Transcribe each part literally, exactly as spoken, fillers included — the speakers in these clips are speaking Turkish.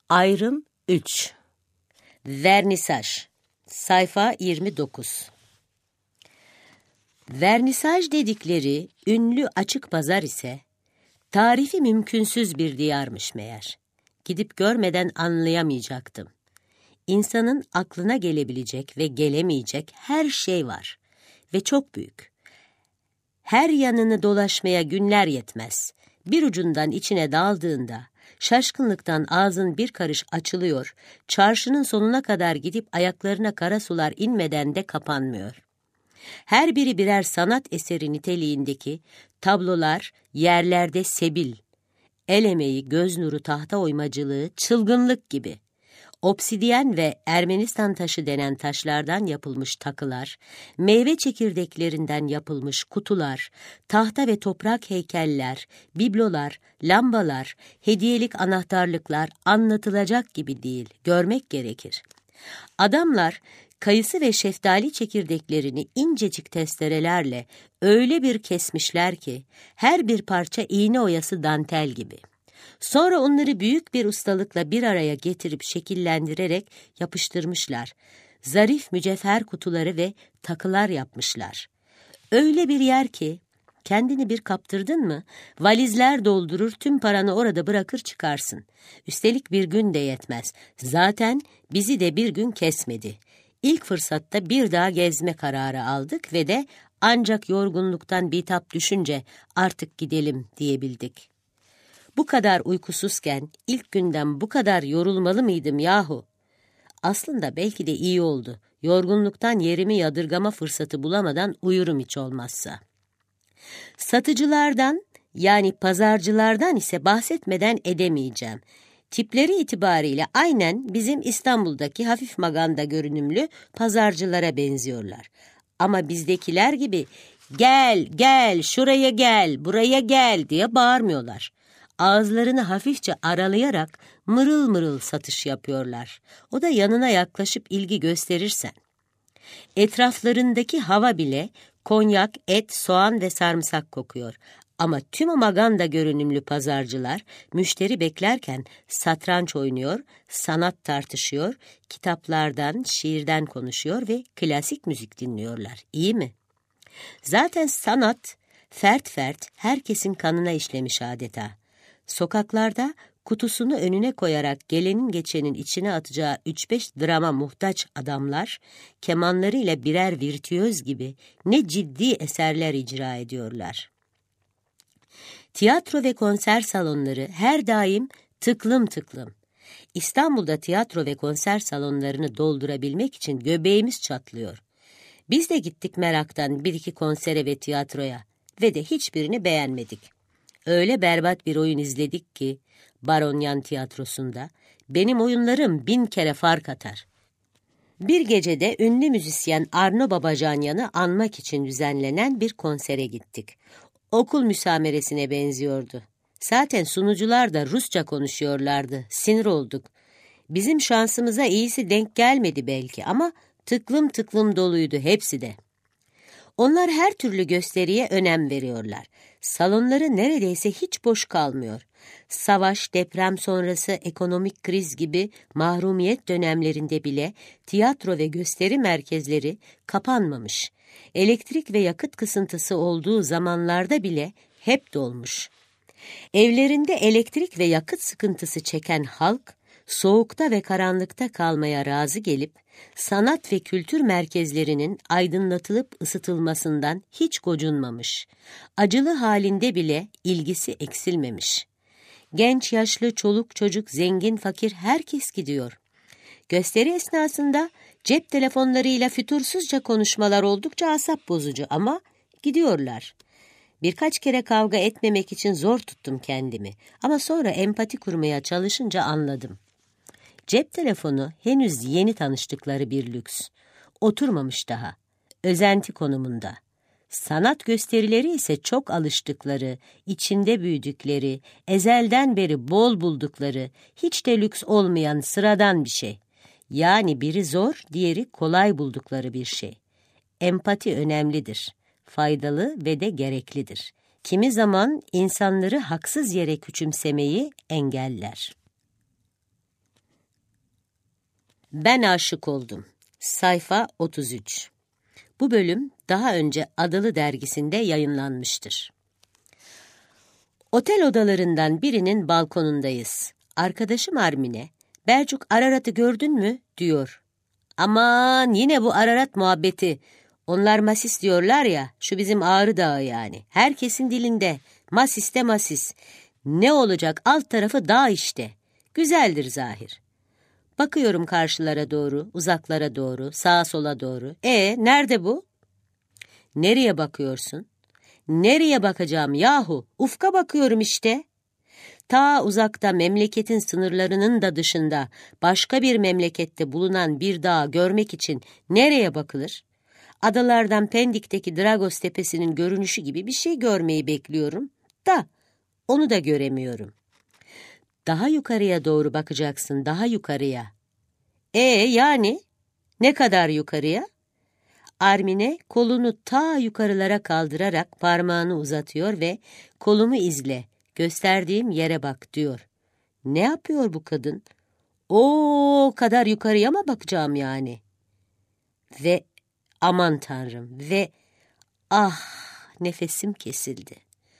Ayrım üç. Vernisaj. Sayfa yirmi dokuz. Vernisaj dedikleri ünlü açık pazar ise tarifi mümkünsüz bir diyarmış meğer. Gidip görmeden anlayamayacaktım. İnsanın aklına gelebilecek ve gelemeyecek her şey var ve çok büyük. Her yanını dolaşmaya günler yetmez. Bir ucundan içine daldığında şaşkınlıktan ağzın bir karış açılıyor, çarşının sonuna kadar gidip ayaklarına kara sular inmeden de kapanmıyor. Her biri birer sanat eseri niteliğindeki tablolar yerlerde sebil, el emeği, göz nuru, tahta oymacılığı, çılgınlık gibi. Obsidiyen ve Ermenistan taşı denen taşlardan yapılmış takılar, meyve çekirdeklerinden yapılmış kutular, tahta ve toprak heykeller, biblolar, lambalar, hediyelik anahtarlıklar anlatılacak gibi değil, görmek gerekir. Adamlar kayısı ve şeftali çekirdeklerini incecik testerelerle öyle bir kesmişler ki her bir parça iğne oyası dantel gibi. Sonra onları büyük bir ustalıkla bir araya getirip şekillendirerek yapıştırmışlar. Zarif mücevher kutuları ve takılar yapmışlar. Öyle bir yer ki kendini bir kaptırdın mı valizler doldurur, tüm paranı orada bırakır çıkarsın. Üstelik bir gün de yetmez. Zaten bizi de bir gün kesmedi. İlk fırsatta bir daha gezme kararı aldık ve de ancak yorgunluktan bitap düşünce artık gidelim diyebildik. Bu kadar uykusuzken ilk günden bu kadar yorulmalı mıydım yahu? Aslında belki de iyi oldu. Yorgunluktan yerimi yadırgama fırsatı bulamadan uyurum hiç olmazsa. Satıcılardan yani pazarcılardan ise bahsetmeden edemeyeceğim. Tipleri itibariyle aynen bizim İstanbul'daki hafif maganda görünümlü pazarcılara benziyorlar. Ama bizdekiler gibi gel gel şuraya gel buraya gel diye bağırmıyorlar. Ağızlarını hafifçe aralayarak mırıl mırıl satış yapıyorlar. O da yanına yaklaşıp ilgi gösterirsen. Etraflarındaki hava bile konyak, et, soğan ve sarımsak kokuyor. Ama tüm o maganda görünümlü pazarcılar müşteri beklerken satranç oynuyor, sanat tartışıyor, kitaplardan, şiirden konuşuyor ve klasik müzik dinliyorlar. İyi mi? Zaten sanat fert fert herkesin kanına işlemiş adeta. Sokaklarda kutusunu önüne koyarak gelenin geçenin içine atacağı üç beş drama muhtaç adamlar, kemanlarıyla birer virtüöz gibi ne ciddi eserler icra ediyorlar. Tiyatro ve konser salonları her daim tıklım tıklım. İstanbul'da tiyatro ve konser salonlarını doldurabilmek için göbeğimiz çatlıyor. Biz de gittik meraktan bir iki konsere ve tiyatroya ve de hiçbirini beğenmedik. Öyle berbat bir oyun izledik ki Baronyan tiyatrosunda benim oyunlarım bin kere fark atar. Bir gecede ünlü müzisyen Arno Babacanyan'ı anmak için düzenlenen bir konsere gittik. Okul müsameresine benziyordu. Zaten sunucular da Rusça konuşuyorlardı. Sinir olduk. Bizim şansımıza iyisi denk gelmedi belki ama tıklım tıklım doluydu hepsi de. Onlar her türlü gösteriye önem veriyorlar. Salonları neredeyse hiç boş kalmıyor. Savaş, deprem sonrası ekonomik kriz gibi mahrumiyet dönemlerinde bile tiyatro ve gösteri merkezleri kapanmamış. Elektrik ve yakıt kısıntısı olduğu zamanlarda bile hep dolmuş. Evlerinde elektrik ve yakıt sıkıntısı çeken halk, soğukta ve karanlıkta kalmaya razı gelip, sanat ve kültür merkezlerinin aydınlatılıp ısıtılmasından hiç gocunmamış. Acılı halinde bile ilgisi eksilmemiş. Genç, yaşlı, çoluk, çocuk, zengin, fakir herkes gidiyor. Gösteri esnasında cep telefonlarıyla fütursuzca konuşmalar oldukça asap bozucu ama gidiyorlar. Birkaç kere kavga etmemek için zor tuttum kendimi ama sonra empati kurmaya çalışınca anladım. Cep telefonu henüz yeni tanıştıkları bir lüks. Oturmamış daha. Özenti konumunda. Sanat gösterileri ise çok alıştıkları, içinde büyüdükleri, ezelden beri bol buldukları, hiç de lüks olmayan sıradan bir şey. Yani biri zor, diğeri kolay buldukları bir şey. Empati önemlidir, faydalı ve de gereklidir. Kimi zaman insanları haksız yere küçümsemeyi engeller. Ben aşık oldum. Sayfa otuz üç. Bu bölüm daha önce Adalı dergisinde yayınlanmıştır. Otel odalarından birinin balkonundayız. Arkadaşım Armine, "Bercuk, Ararat'ı gördün mü?" diyor. "Aman yine bu Ararat muhabbeti. Onlar Masis diyorlar ya, şu bizim Ağrı Dağı yani. Herkesin dilinde. Masis de Masis. Ne olacak, alt tarafı dağ işte. Güzeldir zahir." Bakıyorum karşılara doğru, uzaklara doğru, sağa sola doğru. E nerede bu? Nereye bakıyorsun? Nereye bakacağım yahu? Ufka bakıyorum işte. Ta uzakta, memleketin sınırlarının da dışında başka bir memlekette bulunan bir dağı görmek için nereye bakılır? Adalardan Pendik'teki Dragos Tepesi'nin görünüşü gibi bir şey görmeyi bekliyorum da onu da göremiyorum. Daha yukarıya doğru bakacaksın, daha yukarıya. E yani ne kadar yukarıya? Armine kolunu ta yukarılara kaldırarak parmağını uzatıyor ve "Kolumu izle, gösterdiğim yere bak" diyor. Ne yapıyor bu kadın? O kadar yukarıya mı bakacağım yani? Ve aman Tanrım, ve ah, nefesim kesildi.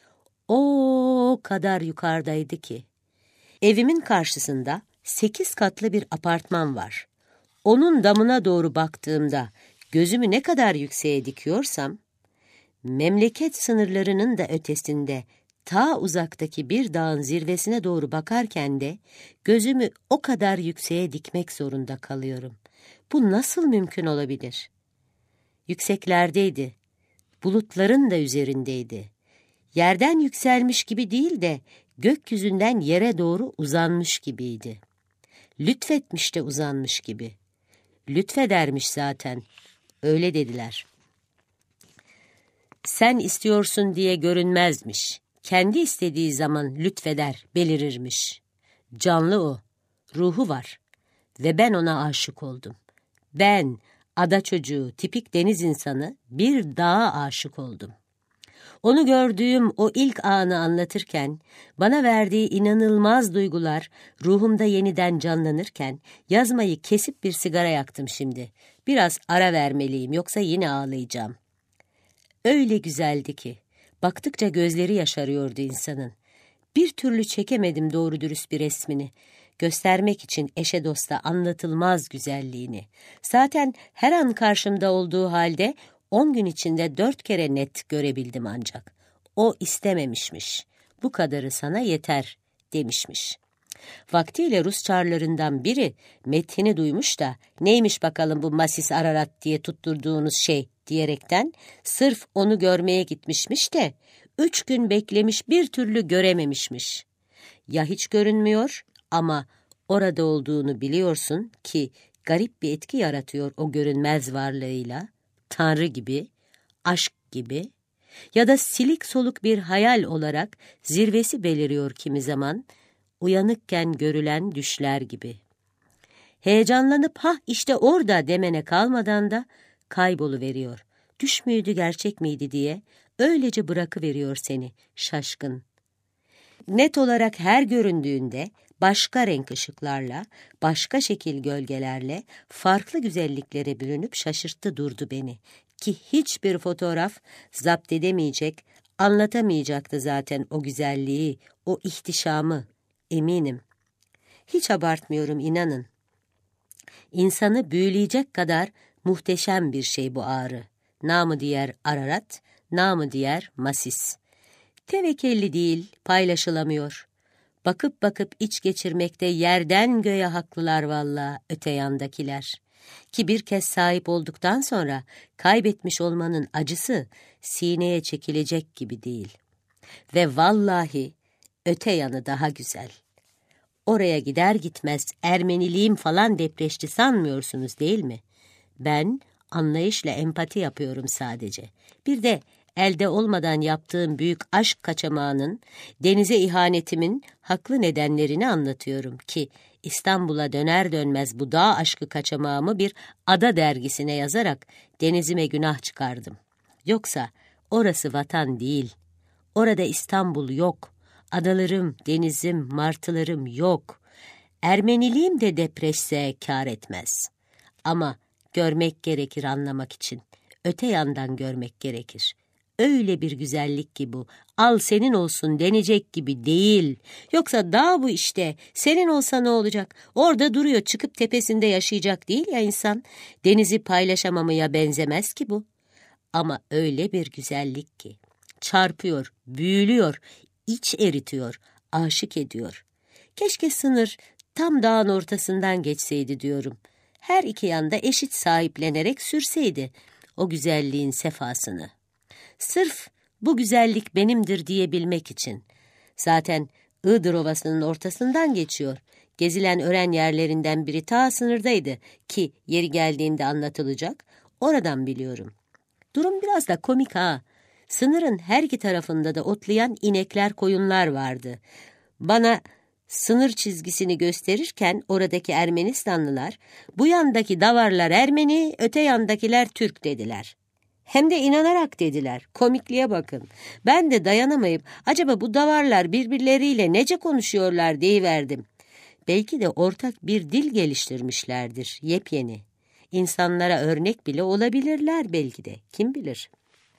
O kadar yukarıdaydı ki. Evimin karşısında sekiz katlı bir apartman var. Onun damına doğru baktığımda gözümü ne kadar yükseğe dikiyorsam, memleket sınırlarının da ötesinde ta uzaktaki bir dağın zirvesine doğru bakarken de gözümü o kadar yükseğe dikmek zorunda kalıyorum. Bu nasıl mümkün olabilir? Yükseklerdeydi, bulutların da üzerindeydi. Yerden yükselmiş gibi değil de gökyüzünden yere doğru uzanmış gibiydi. Lütfetmiş de uzanmış gibi. Lütfedermiş zaten. Öyle dediler. Sen istiyorsun diye görünmezmiş. Kendi istediği zaman lütfeder, belirirmiş. Canlı o. Ruhu var. Ve ben ona aşık oldum. Ben, ada çocuğu, tipik deniz insanı, bir dağa aşık oldum. Onu gördüğüm o ilk anı anlatırken, bana verdiği inanılmaz duygular ruhumda yeniden canlanırken, yazmayı kesip bir sigara yaktım şimdi. Biraz ara vermeliyim, yoksa yine ağlayacağım. Öyle güzeldi ki, baktıkça gözleri yaşarıyordu insanın. Bir türlü çekemedim doğru dürüst bir resmini. Göstermek için eşe dosta anlatılmaz güzelliğini. Zaten her an karşımda olduğu halde on gün içinde dört kere net görebildim ancak. O istememişmiş. Bu kadarı sana yeter demişmiş. Vaktiyle Rus çarlarından biri metnini duymuş da neymiş bakalım bu Masis Ararat diye tutturduğunuz şey diyerekten sırf onu görmeye gitmişmiş de üç gün beklemiş, bir türlü görememişmiş. Ya hiç görünmüyor ama orada olduğunu biliyorsun ki garip bir etki yaratıyor o görünmez varlığıyla, Tanrı gibi, aşk gibi ya da silik soluk bir hayal olarak zirvesi beliriyor kimi zaman, uyanıkken görülen düşler gibi. Heyecanlanıp "ha işte orada" demene kalmadan da kayboluveriyor. Düş müydü, gerçek miydi diye öylece bırakıveriyor seni şaşkın. Net olarak her göründüğünde başka renk ışıklarla, başka şekil gölgelerle, farklı güzelliklere bürünüp şaşırttı durdu beni. Ki hiçbir fotoğraf zapt edemeyecek, anlatamayacaktı zaten o güzelliği, o ihtişamı, eminim. Hiç abartmıyorum, inanın. İnsanı büyüleyecek kadar muhteşem bir şey bu Ağrı. Namı diğer Ararat, namı diğer Masis. Tevekelli değil, paylaşılamıyor. Bakıp bakıp iç geçirmekte yerden göğe haklılar vallahi öte yandakiler. Ki bir kez sahip olduktan sonra kaybetmiş olmanın acısı sineye çekilecek gibi değil. Ve vallahi öte yanı daha güzel. Oraya gider gitmez Ermeniliğim falan depreşti sanmıyorsunuz değil mi? Ben anlayışla empati yapıyorum sadece. Bir de elde olmadan yaptığım büyük aşk kaçamağının, denize ihanetimin haklı nedenlerini anlatıyorum ki İstanbul'a döner dönmez bu dağ aşkı kaçamağımı bir ada dergisine yazarak denizime günah çıkardım. Yoksa orası vatan değil, orada İstanbul yok, adalarım, denizim, martılarım yok. Ermeniliğim de depreşse kâr etmez. Ama görmek gerekir anlamak için. Öte yandan görmek gerekir. Öyle bir güzellik ki bu, al senin olsun denecek gibi değil. Yoksa dağ bu işte, senin olsa ne olacak? Orada duruyor, çıkıp tepesinde yaşayacak değil ya insan. Denizi paylaşamamaya benzemez ki bu. Ama öyle bir güzellik ki, çarpıyor, büyülüyor, iç eritiyor, aşık ediyor. Keşke sınır tam dağın ortasından geçseydi diyorum. Her iki yanda eşit sahiplenerek sürseydi o güzelliğin sefasını. Sırf bu güzellik benimdir diyebilmek için. Zaten Iğdır Ovası'nın ortasından geçiyor. Gezilen öğren yerlerinden biri ta sınırdaydı ki yeri geldiğinde anlatılacak. Oradan biliyorum. Durum biraz da komik ha. Sınırın her iki tarafında da otlayan inekler, koyunlar vardı. Bana sınır çizgisini gösterirken oradaki Ermenistanlılar, bu yandaki davarlar Ermeni, öte yandakiler Türk dediler. Hem de inanarak dediler. Komikliğe bakın. Ben de dayanamayıp acaba bu davarlar birbirleriyle nece konuşuyorlar deyiverdim. Belki de ortak bir dil geliştirmişlerdir, yepyeni. İnsanlara örnek bile olabilirler belki de, kim bilir.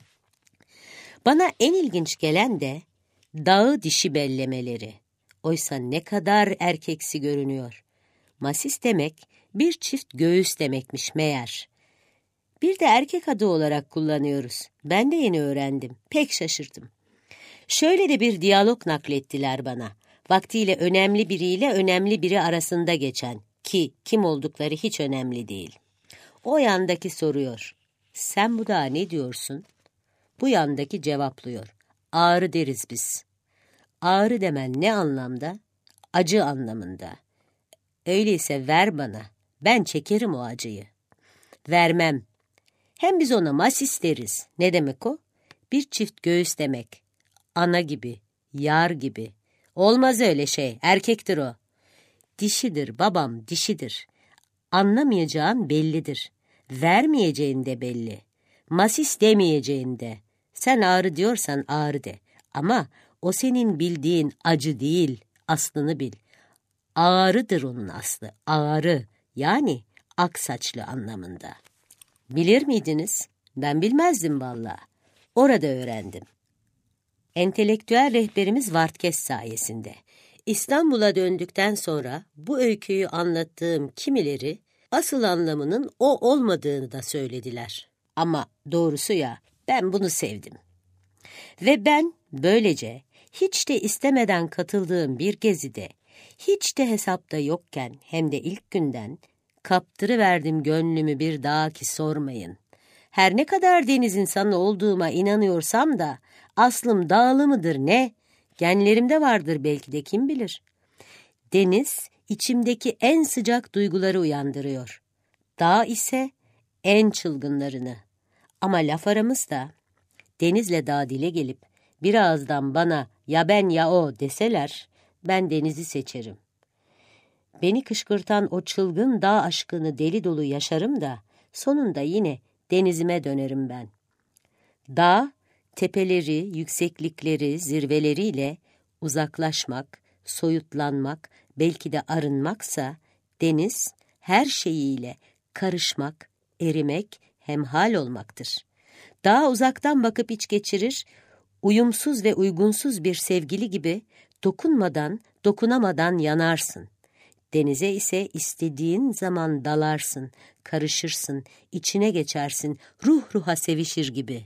Bana en ilginç gelen de dağı dişi bellemeleri. Oysa ne kadar erkeksi görünüyor. Masis demek bir çift göğüs demekmiş meğer. Bir de erkek adı olarak kullanıyoruz. Ben de yeni öğrendim. Pek şaşırdım. Şöyle de bir diyalog naklettiler bana. Vaktiyle önemli biriyle önemli biri arasında geçen, ki kim oldukları hiç önemli değil. O yandaki soruyor. Sen bu da ne diyorsun? Bu yandaki cevaplıyor. Ağrı deriz biz. Ağrı demen ne anlamda? Acı anlamında. Öyleyse ver bana. Ben çekerim o acıyı. Vermem. Hem biz ona masis deriz. Ne demek o? Bir çift göğüs demek. Ana gibi, yar gibi. Olmaz öyle şey, erkektir o. Dişidir babam, dişidir. Anlamayacağın bellidir. Vermeyeceğin de belli. Masis demeyeceğin de. Sen ağrı diyorsan ağrı de. Ama o senin bildiğin acı değil, aslını bil. Ağrıdır onun aslı, ağrı. Yani aksaçlı anlamında. Bilir miydiniz? Ben bilmezdim vallahi. Orada öğrendim. Entelektüel rehberimiz Vartkes sayesinde. İstanbul'a döndükten sonra bu öyküyü anlattığım kimileri asıl anlamının o olmadığını da söylediler. Ama doğrusu ya, ben bunu sevdim. Ve ben böylece hiç de istemeden katıldığım bir gezide, hiç de hesapta yokken hem de ilk günden kaptırıverdim gönlümü bir dağa ki sormayın. Her ne kadar deniz insanı olduğuma inanıyorsam da aslım dağlı mıdır ne? Genlerimde vardır belki de, kim bilir. Deniz içimdeki en sıcak duyguları uyandırıyor. Dağ ise en çılgınlarını. Ama laf aramızda denizle dağ dile gelip bir ağızdan bana ya ben ya o deseler ben denizi seçerim. Beni kışkırtan o çılgın dağ aşkını deli dolu yaşarım da sonunda yine denizime dönerim ben. Dağ, tepeleri, yükseklikleri, zirveleriyle uzaklaşmak, soyutlanmak, belki de arınmaksa, deniz her şeyiyle karışmak, erimek, hemhal olmaktır. Dağa uzaktan bakıp iç geçirir, uyumsuz ve uygunsuz bir sevgili gibi dokunmadan, dokunamadan yanarsın. Denize ise istediğin zaman dalarsın, karışırsın, içine geçersin, ruh ruha sevişir gibi.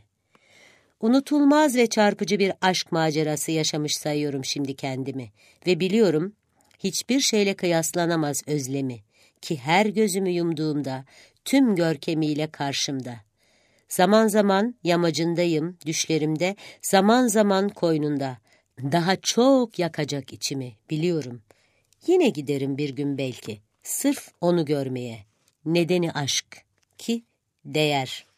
Unutulmaz ve çarpıcı bir aşk macerası yaşamış sayıyorum şimdi kendimi ve biliyorum hiçbir şeyle kıyaslanamaz özlemi ki her gözümü yumduğumda tüm görkemiyle karşımda. Zaman zaman yamacındayım, düşlerimde, zaman zaman koynunda. Daha çok yakacak içimi, biliyorum. Yine giderim bir gün belki, sırf onu görmeye. Nedeni aşk ki değer.